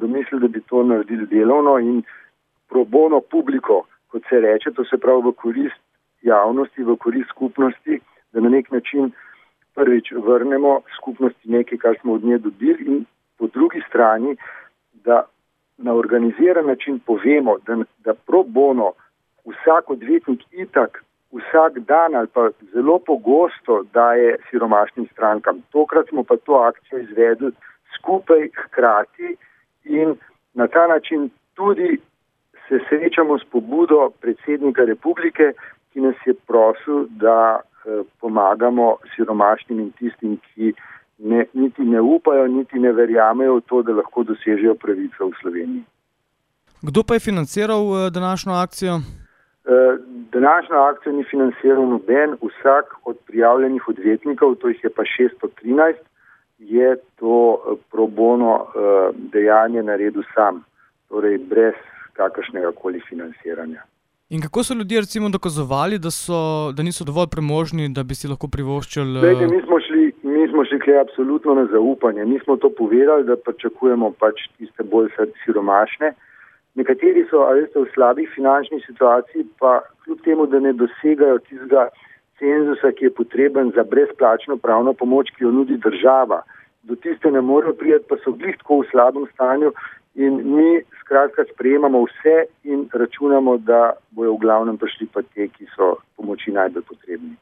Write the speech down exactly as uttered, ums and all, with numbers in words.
domislil, da bi to naredili delovno in pro bono publiko, kot se reče, to se pravi v korist javnosti, v korist skupnosti, da na nek način prvič vrnemo skupnosti nekaj, kar smo od nje dobili, in po drugi strani, da na organiziran način povemo, da, da pro bono vsak odvetnik itak vsak dan ali pa zelo pogosto daje siromašnim strankam. Tokrat smo pa to akcijo izvedli skupaj hkrati in na ta način tudi se srečamo s pobudo predsednika republike, ki nas je prosil, da eh, pomagamo siromašnim in tistim, ki ne, niti ne upajo, niti ne verjamejo v to, da lahko dosežejo pravico v Sloveniji. Kdo pa je financiral eh, današnjo akcijo? Eh, današnjo akcijo ni financiral noben, vsak od prijavljenih odvetnikov, to jih je pa šeststo trinajst, je to eh, pro bono eh, dejanje naredil sam, torej brez kakršnega koli financiranja. In kako so ljudje recimo dokazovali, da, so, da niso dovolj premožni, da bi si lahko privoščili? Glede, mi smo šli, mi smo šli kle absolutno na zaupanje. Mi smo to povedali, da pričakujemo pač tiste bolj siromašne. Nekateri so, a veste, v slabih finančnih situaciji, pa kljub temu, da ne dosegajo tistega cenzusa, ki je potreben za brezplačno pravno pomoč, ki jo nudi država. Do tiste ne morejo priti, pa so glih tako v slabem stanju. In mi skratka sprejemamo vse in računamo, da bojo v glavnem prišli pa te, ki so pomoči najbolj potrebni.